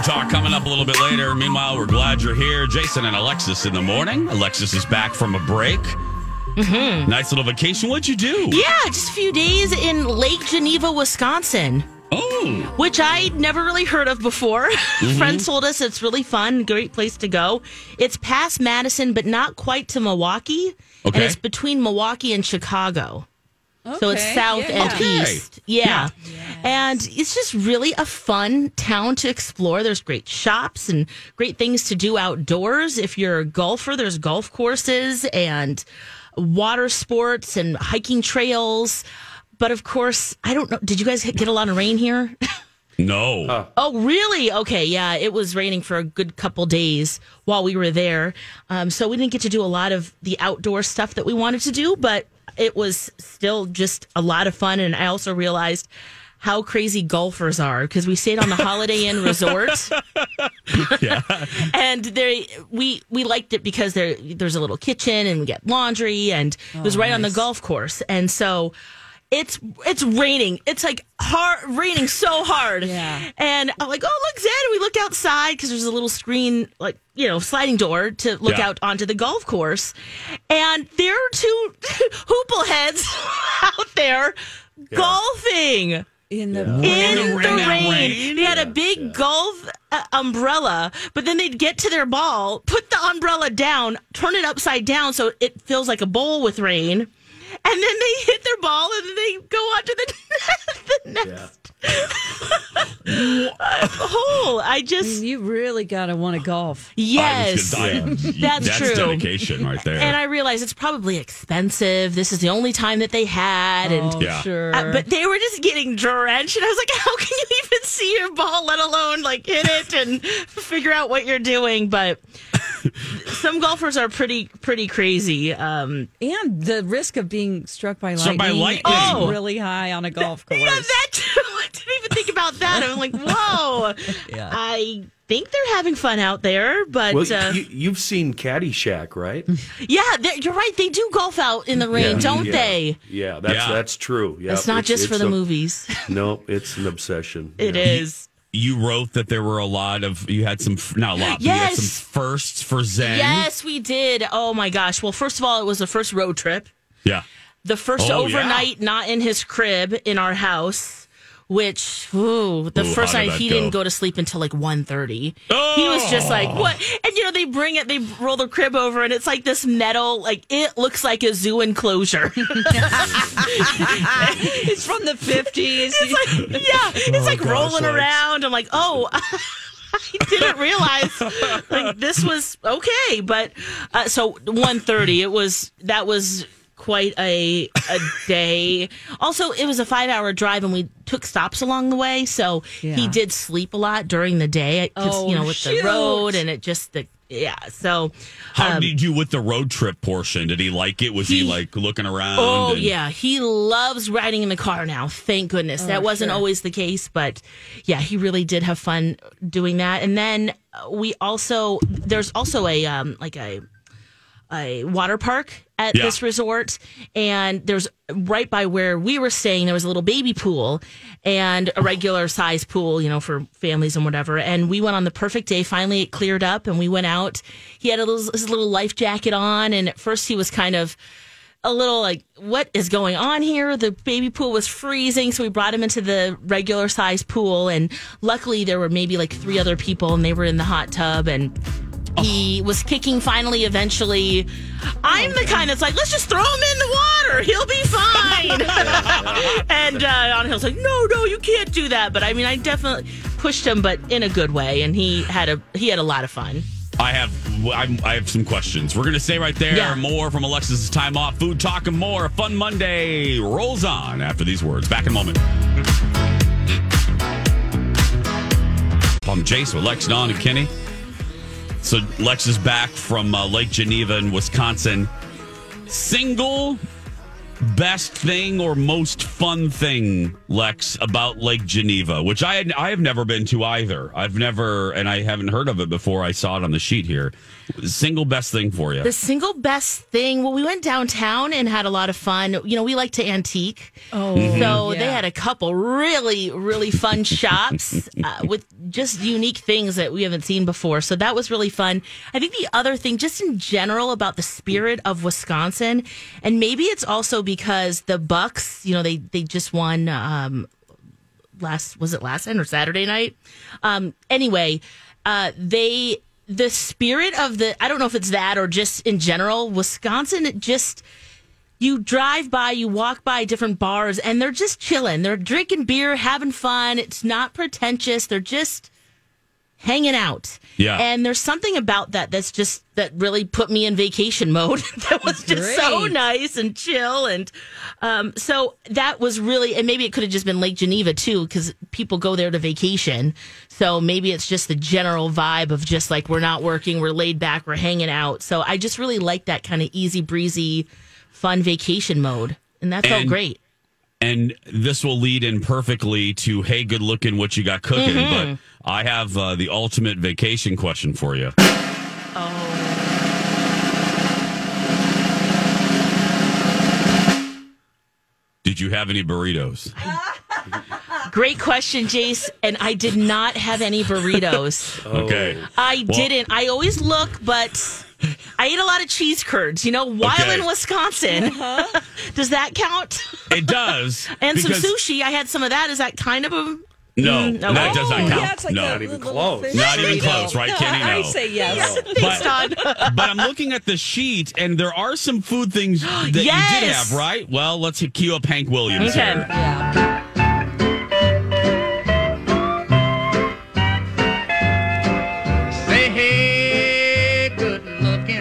talk coming up a little bit later. Meanwhile, we're glad you're here. Jason and Alexis in the morning. Alexis is back from a break. Mm-hmm. Nice little vacation. What'd you do? Yeah, just a few days in Lake Geneva, Wisconsin. Oh. Which I'd never really heard of before. Mm-hmm. Friends told us it's really fun, great place to go. It's past Madison, but not quite to Milwaukee. Okay. And it's between Milwaukee and Chicago. Okay. So it's south and east. Yeah. Yes. And it's just really a fun town to explore. There's great shops and great things to do outdoors. If you're a golfer, there's golf courses and water sports and hiking trails. But of course, I don't know. Did you guys get a lot of rain here? No. Oh, really? Okay, yeah. It was raining for a good couple days while we were there. So we didn't get to do a lot of the outdoor stuff that we wanted to do, but it was still just a lot of fun. And I also realized how crazy golfers are because we stayed on the Holiday Inn Resort. Yeah. And we liked it because there's a little kitchen and we get laundry and it was right on the golf course. And so it's raining. It's like raining so hard. Yeah. And I'm like, oh, look, Zed. And we look outside because there's a little screen, like, sliding door to look out onto the golf course. And there are two hoople heads out there golfing. In the rain. They had a big golf umbrella, but then they'd get to their ball, put the umbrella down, turn it upside down so it feels like a bowl with rain. And then they hit their ball, and then they go on to the next hole. You really got to want to golf. Yes, that's true. Dedication right there. And I realized it's probably expensive. This is the only time that they had. Sure. But they were just getting drenched. And I was like, how can you even see your ball, let alone like hit it and figure out what you're doing? But some golfers are pretty crazy. And the risk of being struck by lightning is really high on a golf course. Yeah, that too. I didn't even think about that. I'm like, whoa. Yeah. I think they're having fun out there, but you've seen Caddyshack, right? Yeah, you're right. They do golf out in the rain, don't they? Yeah, that's true. Yeah, it's not just for the movies. No, it's an obsession. It is. You wrote that there were you had some firsts for Zen. Yes, we did. Oh my gosh. Well, first of all, it was the first road trip. Yeah. The first overnight not in his crib in our house, which, the first night he didn't go to sleep until like 1:30. Oh! He was just like, what? And, they roll the crib over and it's like this metal, like it looks like a zoo enclosure. It's from the 50s. It's like rolling around. I'm like, I didn't realize like this was okay. But so 1:30, that was quite a day. Also, it was a 5-hour drive and we took stops along the way. So he did sleep a lot during the day because, with the road and it just, So how did he do with the road trip portion? Did he like it? Was he like looking around? Oh, yeah. He loves riding in the car now. Thank goodness. That wasn't always the case. But yeah, he really did have fun doing that. And then there's also a water park at this resort, and there's right by where we were staying, there was a little baby pool and a regular size pool, for families and whatever. And we went on the perfect day. Finally, it cleared up and we went out. He had his little life jacket on, and at first he was kind of a little like, what is going on here? The baby pool was freezing, so we brought him into the regular size pool, and luckily there were maybe like 3 other people, and they were in the hot tub, and he was kicking finally, eventually. I'm the kind that's like, let's just throw him in the water. He'll be fine. And Angel's like, no, you can't do that. But I mean, I definitely pushed him, but in a good way. And he had a lot of fun. I have some questions. We're going to stay right there. Yeah. More from Alexis' time off. Food talk and more. A fun Monday rolls on after these words. Back in a moment. I'm Jason with Lex, Dawn, and Kenny. So Lex is back from Lake Geneva in Wisconsin. Single best thing or most fun thing, Lex, about Lake Geneva, which I have never been to either. I've never, and I haven't heard of it before. I saw it on the sheet here. Single best thing for you. The single best thing. Well, we went downtown and had a lot of fun. You know, we like to antique. So they had a couple really, really fun shops with just unique things that we haven't seen before. So that was really fun. I think the other thing, just in general, about the spirit of Wisconsin, and maybe it's also because the Bucks, you know, they just won last night or Saturday night? Anyway, the spirit of I don't know if it's that or just in general, Wisconsin, you drive by, you walk by different bars, and they're just chilling. They're drinking beer, having fun. It's not pretentious. They're just hanging out. Yeah. And there's something about that that really put me in vacation mode. That was just so nice and chill. And so that was really, and maybe it could have just been Lake Geneva too, because people go there to vacation. So maybe it's just the general vibe of just like, we're not working, we're laid back, we're hanging out. So I just really like that kind of easy breezy, fun vacation mode. And that felt great. And this will lead in perfectly to, hey, good looking, what you got cooking. But I have the ultimate vacation question for you. Did you have any burritos? Great question, Jace. And I did not have any burritos. Okay. I didn't. I always look, but I ate a lot of cheese curds, while in Wisconsin. Does that count? It does. And some sushi. I had some of that. Is that kind of a... No, that does not count. Yeah, it's like not even close. Not even close, right, Kenny? No. I say yes. Thanks, Todd. But I'm looking at the sheet, and there are some food things that you did have, right? Well, let's cue up Hank Williams here. Yeah. Say, hey, good looking,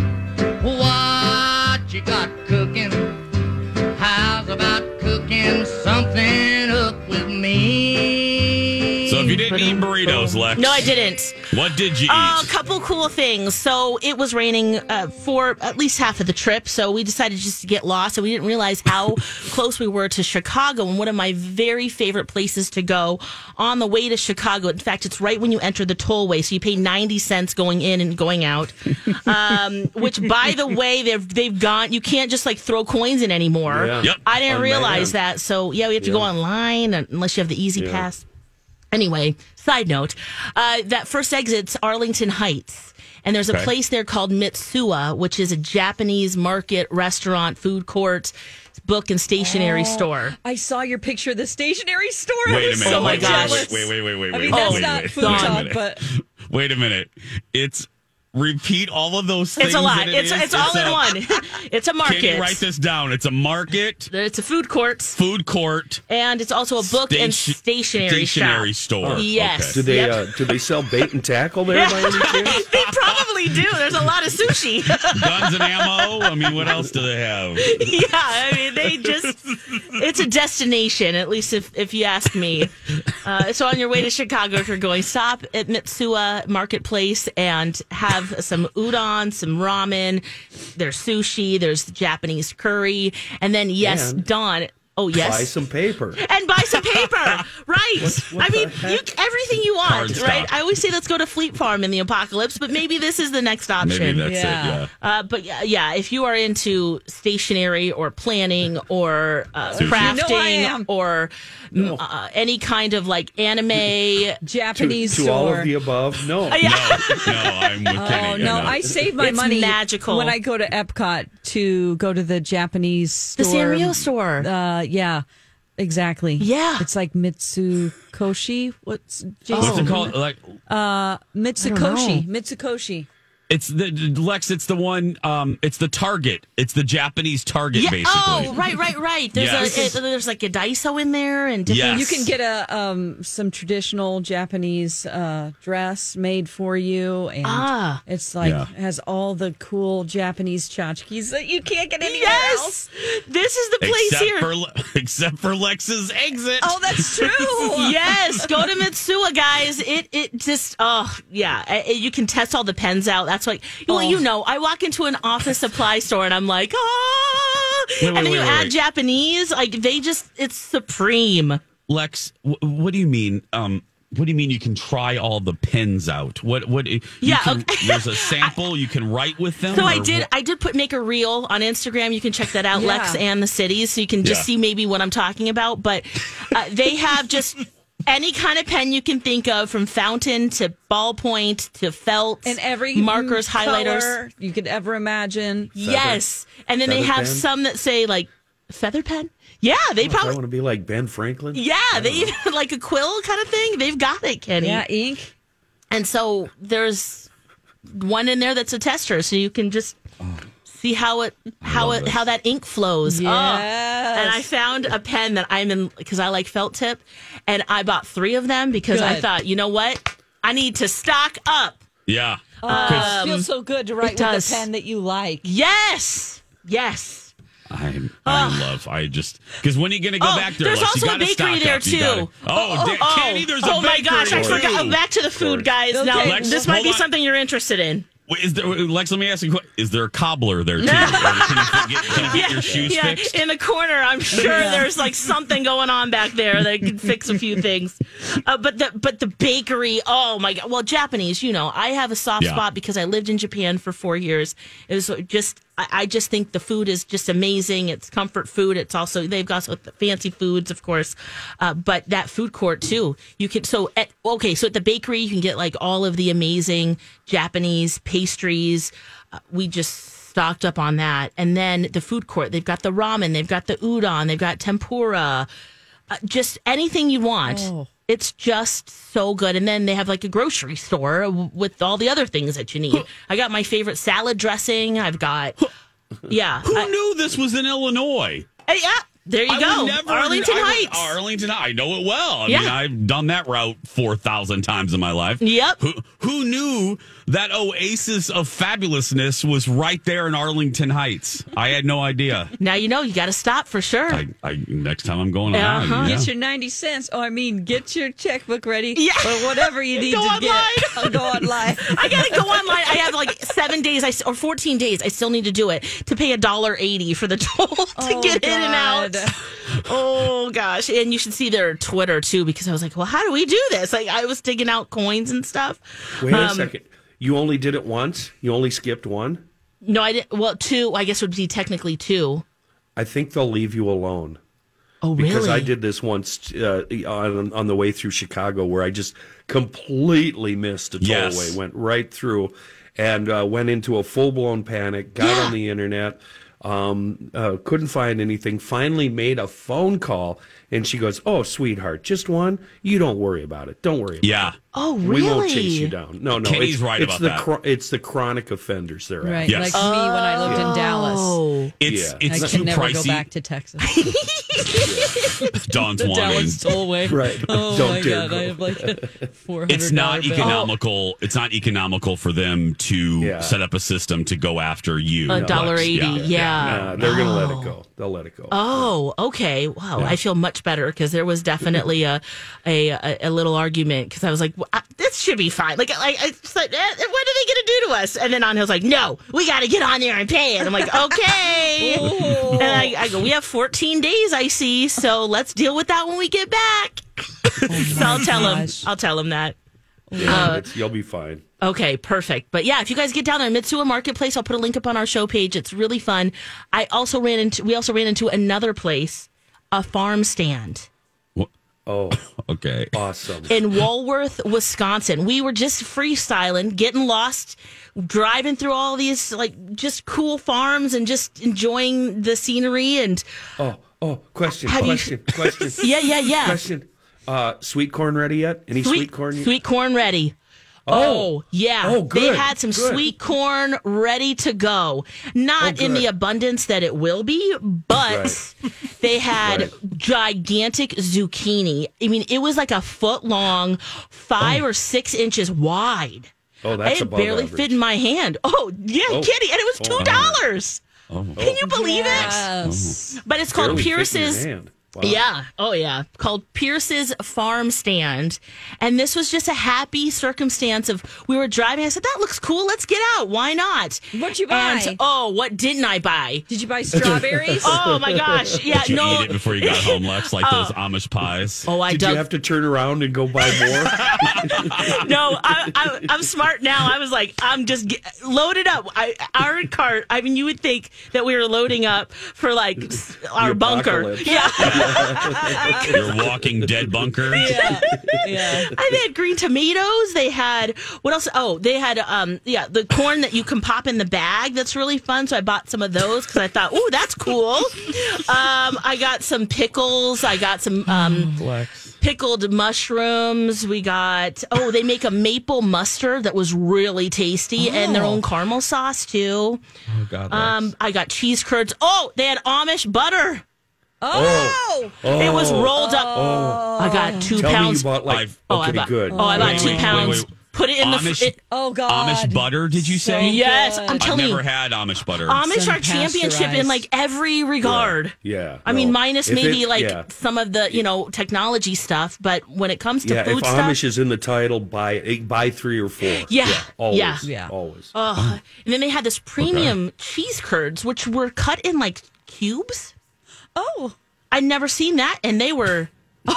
what you got cooking? How's about cooking something up with me? So if you didn't eat burritos, Lex. No, I didn't. What did you eat? A couple cool things. So it was raining for at least half of the trip. So we decided just to get lost. And we didn't realize how close we were to Chicago. And one of my very favorite places to go on the way to Chicago. In fact, it's right when you enter the tollway. So you pay 90 cents going in and going out. Which, by the way, they've gone. You can't just like throw coins in anymore. Yeah. Yep. I didn't realize that. So, we have to go online unless you have the Easy Pass. Anyway, side note, that first exit's Arlington Heights. And there's a place there called Mitsuwa, which is a Japanese market, restaurant, food court, book and stationery store. I saw your picture of the stationery store. Wait a minute. Oh my gosh. Wait. I mean, that's not food talk, but... Wait a minute. Repeat all of those things. It's a lot. It's all in one. It's a market. Can you write this down? It's a market. It's a food court. And it's also a book and stationery store. Yes. Okay. Do they sell bait and tackle there by any chance? They probably do. There's a lot of sushi. Guns and ammo? I mean, what else do they have? Yeah, I mean, it's a destination, at least if you ask me. So on your way to Chicago, if you're going, stop at Mitsuwa Marketplace and have some udon, some ramen, there's sushi, there's Japanese curry, and then Dawn. Oh, yes. Buy some paper. And buy some paper. Right. What everything you want, right? I always say let's go to Fleet Farm in the apocalypse, but maybe this is the next option. Maybe that's it, yeah. But if you are into stationery or planning or crafting or any kind of like anime. Japanese to store. all of the above? No. No, I'm with Kenny. No, I save my money magical. when I go to Epcot to go to the Japanese store. The Sanrio store. Yeah, exactly. Yeah. It's like Mitsukoshi. What's it called? Like Mitsukoshi. It's Lex. It's the one. It's the Target. It's the Japanese Target, basically. Oh, right. There's like a Daiso in there, and different. You can get some traditional Japanese dress made for you, and it's like has all the cool Japanese tchotchkes that you can't get anywhere else. This is the place except for Lex's exit. Oh, that's true. Yes, go to Mitsuwa, guys. It just you can test all the pens out. That's like, I walk into an office supply store and I'm like, And then you add Japanese, like it's supreme. Lex, what do you mean? What do you mean you can try all the pens out? There's a sample you can write with them. So I did make a reel on Instagram. You can check that out, Lex and the Cities, so you can just see maybe what I'm talking about. But they have just any kind of pen you can think of, from fountain to ballpoint to felt, and every markers, color highlighters you could ever imagine. Yes, and then they have some that say like feather pen. Yeah, they probably I want to be like Ben Franklin. Yeah, they even like a quill kind of thing. They've got it, Kenny. Yeah, ink. And so there's one in there that's a tester, so you can just see how that ink flows. Yes. And I found a pen that I'm in because I like felt tip, and I bought 3 of them because I thought, you know what, I need to stock up. Yeah, it feels so good to write with a pen that you like. Yes. Because when are you going to go back there? There's also a bakery there too. Kenny, there's a bakery. Oh my gosh, I forgot. Back to the food, guys. Okay. Now, Lex, this might be something you're interested in. Wait, Lex, let me ask you, is there a cobbler there too? Can you get your shoes fixed? In the corner, I'm sure there's like something going on back there that can fix a few things. But the bakery, oh my God. Well, Japanese, I have a soft spot because I lived in Japan for 4 years. It was I just think the food is just amazing. It's comfort food. It's also, they've got the fancy foods, of course. But that food court too, you can, so at the bakery, you can get like all of the amazing Japanese pastries. We just stocked up on that. And then the food court, they've got the ramen, they've got the udon, they've got tempura, just anything you want. Oh. It's just so good. And then they have like a grocery store with all the other things that you need. I got my favorite salad dressing. I've got, Who knew this was in Illinois? Yeah. There you go. Arlington Heights. Arlington, I know it well. I mean, I've done that route 4,000 times in my life. Yep. Who knew that oasis of fabulousness was right there in Arlington Heights? I had no idea. Now you know. You got to stop for sure. Next time I'm going on. Get your 90 cents. Get your checkbook ready. Yeah. Or whatever you need to get. Go online. I got to go online. I have like 7 days or 14 days. I still need to do it to pay $1.80 for the toll to get in and out. Oh gosh. And you should see their Twitter too, because I was like, well, how do we do this? Like, I was digging out coins and stuff. Wait a second. You only did it once? You only skipped one? No, I didn't. Well, 2, I guess would be technically 2. I think they'll leave you alone. Oh, really? Because I did this once on the way through Chicago, where I just completely missed a tollway, went right through, and went into a full-blown panic, got on the internet, couldn't find anything, finally made a phone call, and she goes, "Oh, sweetheart, just one? You don't worry about it. Don't worry about it. Oh, really? We won't chase you down." No, Kenny's right about that. It's the chronic offenders they're right. at. Yes. Like me when I lived in Dallas. It's I too can never pricey. go back to Texas. Dawn's the warning. Dallas tollway. Right. Oh Don't my dare God! go. I have like a $400. It's not bill. economical. It's not economical for them to set up a system to go after you. $1.80. Yeah. They're going to let it go. They'll let it go. Oh, okay. Wow. I feel much better because there was definitely a little argument because I was like, well, this should be fine. Like, I just like, what are they going to do to us? And then Angel's like, no, we got to get on there and pay it. I'm like, okay. And I go, we have 14 days, I see. So let's deal with that when we get back. So I'll tell him that. Yeah, you'll be fine. Okay, perfect. But yeah, if you guys get down there, Mitsuwa Marketplace, I'll put a link up on our show page. It's really fun. We also ran into another place, a farm stand. Oh, okay. Awesome. In Walworth, Wisconsin. We were just freestyling, getting lost, driving through all these like just cool farms and just enjoying the scenery and question. Yeah. Question. Sweet corn ready yet? Any sweet corn? Sweet corn ready. Oh, yeah. Oh, good. They had some sweet corn ready to go. Not in the abundance that it will be, but they had gigantic zucchini. I mean, it was like a foot long, 5 or 6 inches wide. Oh, that's above barely average. fit in my hand. Oh, yeah, Kitty. And it was $2. Can you believe it? Yes. But it's called Barely fit in your Pierce's. hand. Wow. Yeah. Oh, yeah. Called Pierce's Farm Stand. And this was just a happy circumstance of we were driving. I said, that looks cool. Let's get out. Why not? What'd you buy? And, what didn't I buy? Did you buy strawberries? Oh, my gosh. Yeah, Did you eat it before you got home, Lex, like those Amish pies? Oh, Did you have to turn around and go buy more? No, I'm smart now. I was like, I'm just loaded up. Our cart, I mean, you would think that we were loading up for like our Your bunker. apocalypse. Yeah. Your Walking Dead bunker. Yeah. They had green tomatoes. They had, what else? Oh, they had, the corn that you can pop in the bag. That's really fun. So I bought some of those because I thought, ooh, that's cool. I got some pickles. I got some pickled mushrooms. We got, they make a maple mustard that was really tasty and their own caramel sauce too. Oh, God. I got cheese curds. Oh, they had Amish butter. Oh. It was rolled up. I got 2 Tell pounds. me you bought I good. bought 2 pounds. Wait. Put it in Amish, Oh, God. Amish butter, did you say? Yes, I'm I've telling you. never had Amish butter. Amish Some are championship in like every regard. Yeah. I mean, no. minus If maybe it- some of the, technology stuff. But when it comes to if food stuff. Amish is in the title, buy 3 or 4. Yeah. Always. Yeah. Always. And then they had this premium cheese curds, which were cut in like cubes. Oh. I'd never seen that. And they were,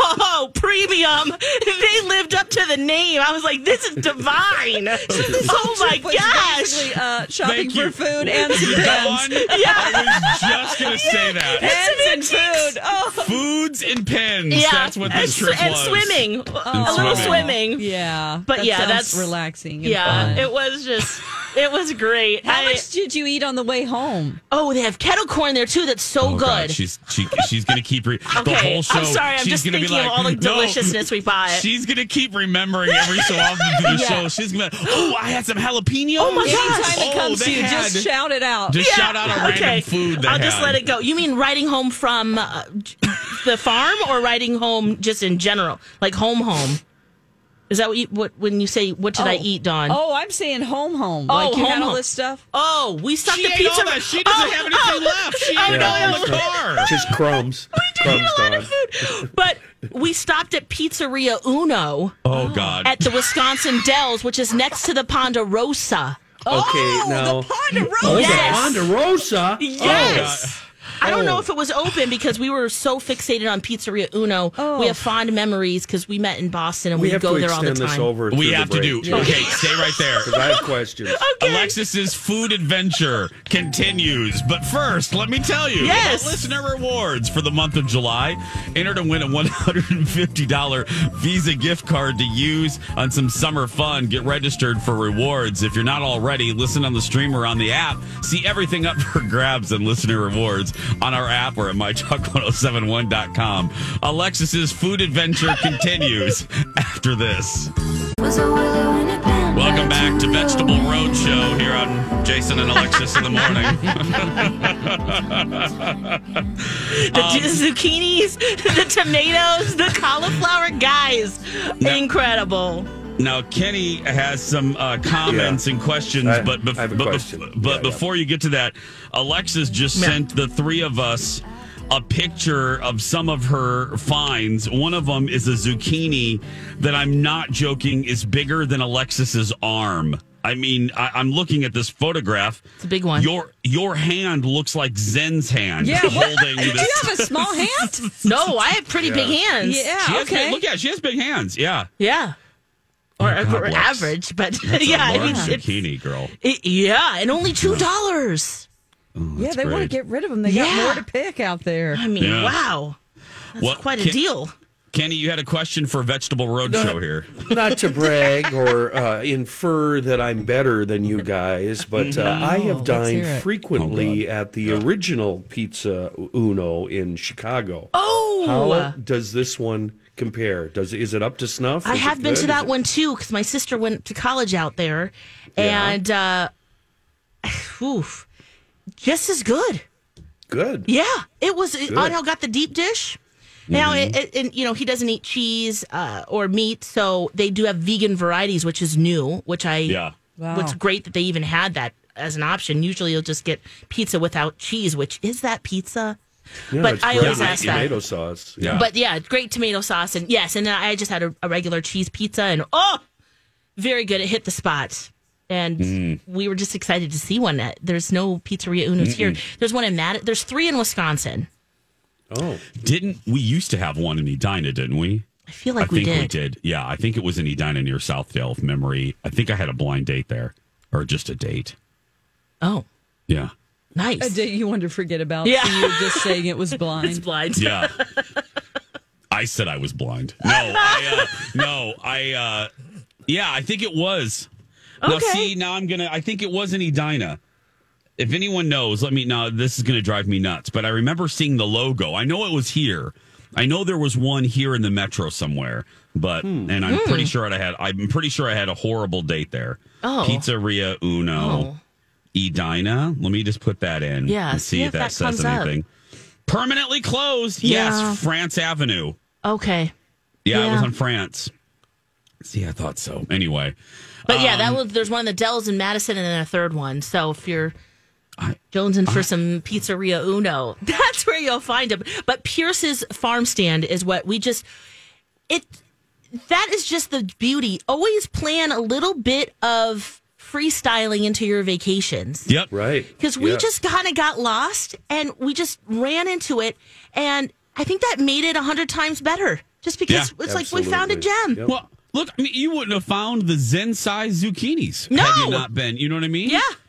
premium. They lived up to the name. I was like, this is divine. Oh my Was gosh. basically, shopping Thank for you. food and some Dawn, pens. I was just going to say that. Pens and food. Oh. Foods and pens. Yeah. That's what this trip and was. swimming. And A little swimming. Yeah. But that yeah, sounds that's relaxing. And Yeah, fun. it was great. How much did you eat on the way home? Oh, they have kettle corn there too. That's so good. God, she's going to keep the Okay, whole show. I'm sorry. I'm she's just gonna thinking be like, of all the "No." deliciousness we buy. She's going to keep remembering every so often through the show. She's going to, I had some jalapenos. Oh, my gosh. Anytime it comes to they you, had- just shout it out. Just shout out a random food they I'll just had. let it go. You mean riding home from the farm or riding home just in general? Like home? Is that when you say, what did I eat, Dawn? Oh, I'm saying home. Like you had all this stuff? Oh, we stopped She at ate pizza. all that. She doesn't have anything left. She ate it all in the car. Just crumbs. We did eat a lot of food. But we stopped at Pizzeria Uno Oh, God. at the Wisconsin Dells, which is next to the Ponderosa. Okay, now. the Ponderosa. Oh, Yes. the Ponderosa. Yes. I don't know if it was open because we were so fixated on Pizzeria Uno. We have fond memories because we met in Boston and We we'd have go to there all the extend time. this over. We through have the to break. do. Okay, stay right there. Because I have questions. Alexis's food adventure continues. But first, let me tell you Yes. about listener rewards for the month of July. Enter to win a $150 Visa gift card to use on some summer fun. Get registered for rewards. If you're not already, listen on the stream or on the app. See everything up for grabs and listener rewards on our app or at mytalk1071.com. Alexis's food adventure continues after this. Welcome back to Vegetable Roadshow here on Jason and Alexis in the morning. The zucchinis, the tomatoes, the cauliflower, guys, incredible. Now, Kenny has some comments and questions, I have a but question. before you get to that, Alexis just sent the three of us a picture of some of her finds. One of them is a zucchini that, I'm not joking, is bigger than Alexis's arm. I mean, I'm looking at this photograph. It's a big one. Your hand looks like Zen's hand. Yeah, holding do this. you have a small hand? No, I have pretty big hands. Yeah, She has okay. look at, she has big hands. Yeah. Yeah. Or, God or bless. average, but That's yeah, a large it's zucchini, girl. and only $2. Yeah, they want to great. get rid of them. They got more to pick out there. I mean, Yeah. wow, that's What- quite a deal. Kenny, you had a question for Vegetable Roadshow here. Not to brag or infer that I'm better than you guys, but I have let's hear dined it. frequently at the original Pizza Uno in Chicago. Oh, How does this one compare? Is it up to snuff? I Is have it been good? to that Is it- one too because my sister went to college out there, Yeah. and just as good. Good. Yeah, it was. Angel got the deep dish. Now, Mm-hmm. he doesn't eat cheese or meat, so they do have vegan varieties, which is new. Which Yeah. What's great that they even had that as an option. Usually, you'll just get pizza without cheese. Which is that pizza? But I always ask that. Tomato sauce. Yeah. But yeah, great tomato sauce. And yes, and then I just had a regular cheese pizza and very good. It hit the spot. And we were just excited to see one. There's no Pizzeria Uno's here. There's one in There's 3 in Wisconsin. Oh. We used to have one in Edina, didn't we? I feel like we did. I think we did. Yeah, I think it was in Edina near Southdale, if memory. I think I had a blind date there. Or just a date. Oh. Yeah. Nice. A date you wanted to forget about. Yeah. So you were just saying it was blind. It's blind. Yeah. I said I was blind. Yeah, I think it was. Okay. Now I think it was in Edina. If anyone knows, let me know. This is going to drive me nuts. But I remember seeing the logo. I know it was here. I know there was one here in the metro somewhere. But and I'm pretty sure I had a horrible date there. Oh. Pizzeria Uno. Edina. Let me just put that in. Yeah. And see if that says anything. Permanently closed. Yeah. Yes, France Avenue. Okay. Yeah, it was on France. See, I thought so. Anyway. But yeah, there's one in the Dells in Madison and then a third one. So if you're jonesing for some Pizzeria Uno, that's where you'll find them. But Pierce's Farm Stand is what that is just the beauty. Always plan a little bit of freestyling into your vacations. Yep. Right. Because we just kind of got lost and we just ran into it. And I think that made it 100 times better. Just because it's like we found a gem. Yep. Well, look, I mean, you wouldn't have found the Zen-size zucchinis had you not been. You know what I mean? Yeah.